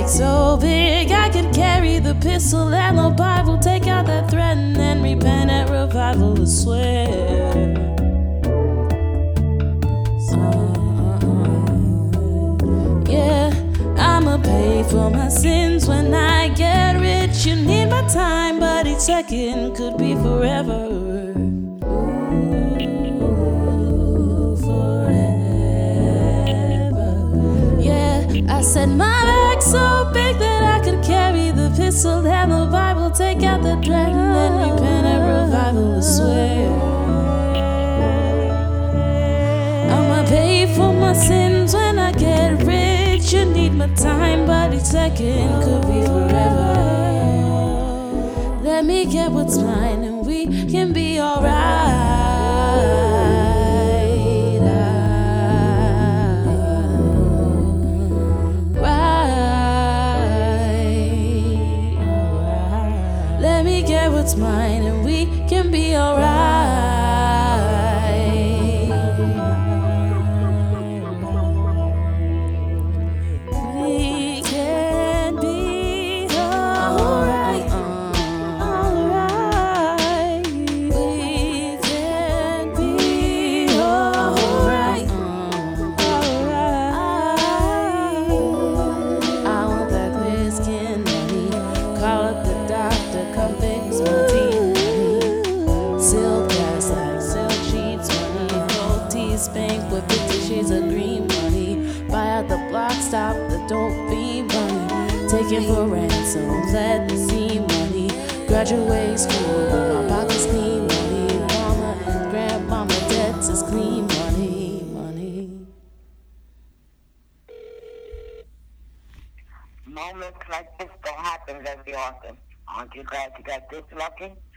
so big I could carry the pistol and the Bible. Take out that threat and then repent at revival, I swear. Yeah, I'ma pay for my sins when I get rich. You need my time, but each second could be forever. I said my bag's so big that I could carry the pistol and the Bible. Take out the threat and then repent at revival, I swear. I'ma pay for my sins when I get rich. You need my time, but each second could be forever. Let me get what's mine and we can be alright. Let me get what's mine and we can be alright. We can be alright. Alright. We can be alright. Alright. I want that clear skin money. Call up the doctor, come fix my teeth. Silk gas like silk sheets money. Gold teeth spank with 50 shades of green money. Buy out the block, stop the dope fiend money. Take it for ransom, let me see money. Graduate school, my pockets clean money. Mama and grandmama debts is clean money, money. Moments like this don't happen very often. Aren't you glad you got this lucky?